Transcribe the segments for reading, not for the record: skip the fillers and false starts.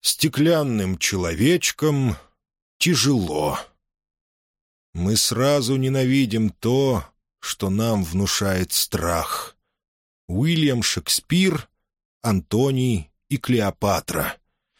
Стеклянным человечком тяжело. Мы сразу ненавидим то, что нам внушает страх. Уильям Шекспир, Антоний и Клеопатра.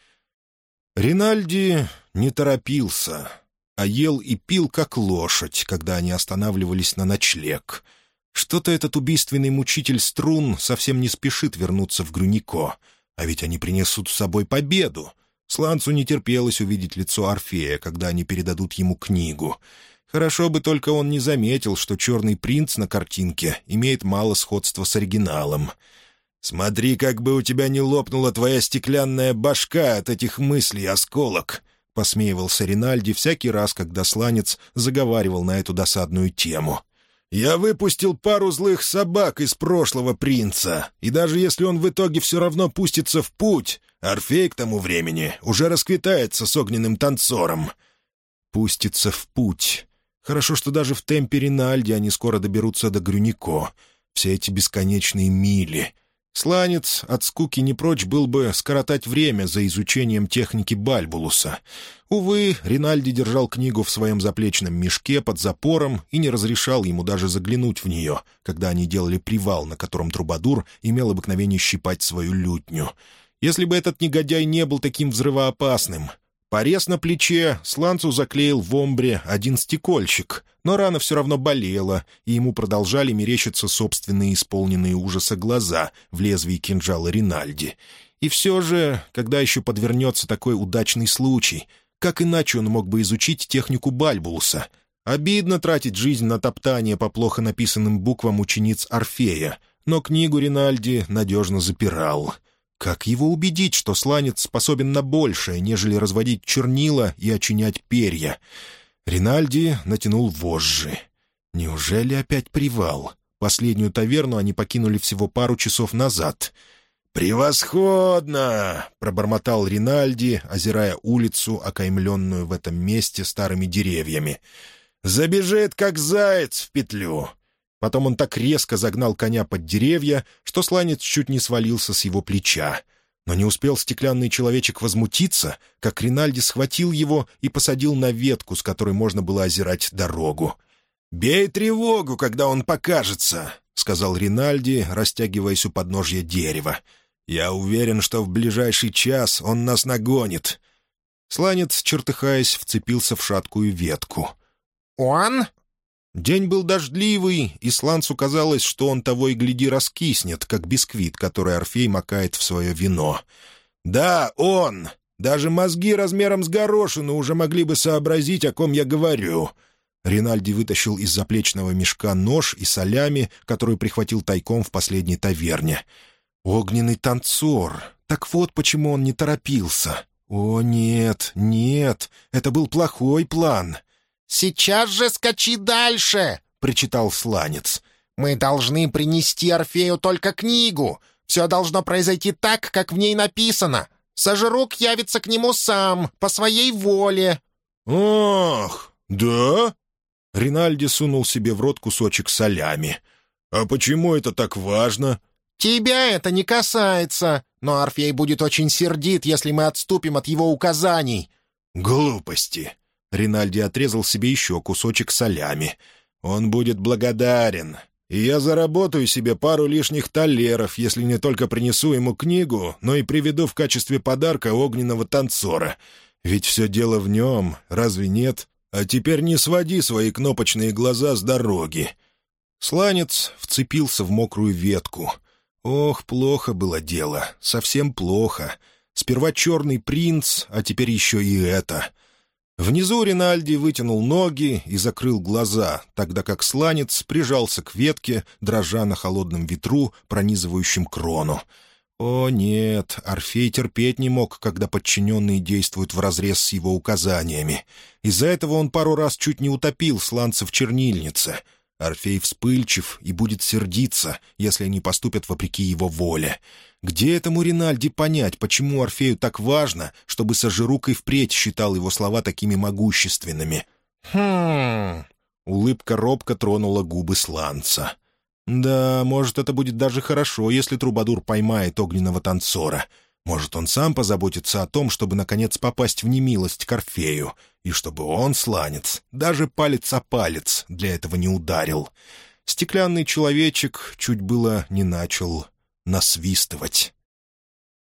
Ринальди не торопился, а ел и пил, как лошадь, когда они останавливались на ночлег. Что-то этот убийственный мучитель струн совсем не спешит вернуться в Грюнико, а ведь они принесут с собой победу. Сланцу не терпелось увидеть лицо Орфея, когда они передадут ему книгу. Хорошо бы только он не заметил, что «Черный принц» на картинке имеет мало сходства с оригиналом. «Смотри, как бы у тебя не лопнула твоя стеклянная башка от этих мыслей, осколок!» — посмеивался Ринальди всякий раз, когда сланец заговаривал на эту досадную тему. «Я выпустил пару злых собак из прошлого принца, и даже если он в итоге все равно пустится в путь, Орфей к тому времени уже расквитается с огненным танцором». «Пустится в путь». Хорошо, что даже в темпе Ринальди они скоро доберутся до Грюнико. Все эти бесконечные мили. Сланец от скуки не прочь был бы скоротать время за изучением техники Бальбулуса. Увы, Ринальди держал книгу в своем заплечном мешке под запором и не разрешал ему даже заглянуть в нее, когда они делали привал, на котором трубадур имел обыкновение щипать свою лютню. Если бы этот негодяй не был таким взрывоопасным... Порез на плече сланцу заклеил в омбре один стекольщик, но рана все равно болела, и ему продолжали мерещиться собственные исполненные ужаса глаза в лезвии кинжала Ринальди. И все же, когда еще подвернется такой удачный случай, как иначе он мог бы изучить технику Бальбулуса? Обидно тратить жизнь на топтание по плохо написанным буквам учениц Орфея, но книгу Ринальди надежно запирал. Как его убедить, что сланец способен на большее, нежели разводить чернила и очинять перья? Ринальди натянул вожжи. Неужели опять привал? Последнюю таверну они покинули всего пару часов назад. «Превосходно!» — пробормотал Ринальди, озирая улицу, окаймленную в этом месте старыми деревьями. «Забежит, как заяц в петлю!» Потом он так резко загнал коня под деревья, что сланец чуть не свалился с его плеча. Но не успел стеклянный человечек возмутиться, как Ринальди схватил его и посадил на ветку, с которой можно было озирать дорогу. «Бей тревогу, когда он покажется», — сказал Ринальди, растягиваясь у подножья дерева. «Я уверен, что в ближайший час он нас нагонит». Сланец, чертыхаясь, вцепился в шаткую ветку. «Он?» День был дождливый, и сланцу казалось, что он того и гляди раскиснет, как бисквит, который Орфей макает в свое вино. «Да, он! Даже мозги размером с горошину уже могли бы сообразить, о ком я говорю». Ринальди вытащил из заплечного мешка нож и солями, который прихватил тайком в последней таверне. «Огненный танцор! Так вот почему он не торопился. О, нет, нет, это был плохой план». «Сейчас же скачи дальше!» — причитал сланец. «Мы должны принести Орфею только книгу. Все должно произойти так, как в ней написано. Сожрук явится к нему сам, по своей воле». «Ах, да?» Ринальди сунул себе в рот кусочек солями. «А почему это так важно?» «Тебя это не касается, но Орфей будет очень сердит, если мы отступим от его указаний». «Глупости!» Ринальди отрезал себе еще кусочек солями. «Он будет благодарен, и я заработаю себе пару лишних талеров, если не только принесу ему книгу, но и приведу в качестве подарка огненного танцора. Ведь все дело в нем, разве нет? А теперь не своди свои кнопочные глаза с дороги». Сланец вцепился в мокрую ветку. Ох, плохо было дело, совсем плохо. Сперва черный принц, а теперь еще и это. Внизу Ринальди вытянул ноги и закрыл глаза, тогда как сланец прижался к ветке, дрожа на холодном ветру, пронизывающем крону. О, нет, Орфей терпеть не мог, когда подчиненные действуют вразрез с его указаниями. Из-за этого он пару раз чуть не утопил сланца в чернильнице. Орфей вспыльчив и будет сердиться, если они поступят вопреки его воле. Где этому Ринальди понять, почему Орфею так важно, чтобы Сожирук и впредь считал его слова такими могущественными? Улыбка робко тронула губы сланца. «Да, может, это будет даже хорошо, если Трубадур поймает огненного танцора. Может, он сам позаботится о том, чтобы, наконец, попасть в немилость к Орфею, и чтобы он, сланец, даже палец о палец для этого не ударил. Стеклянный человечек чуть было не начал насвистывать.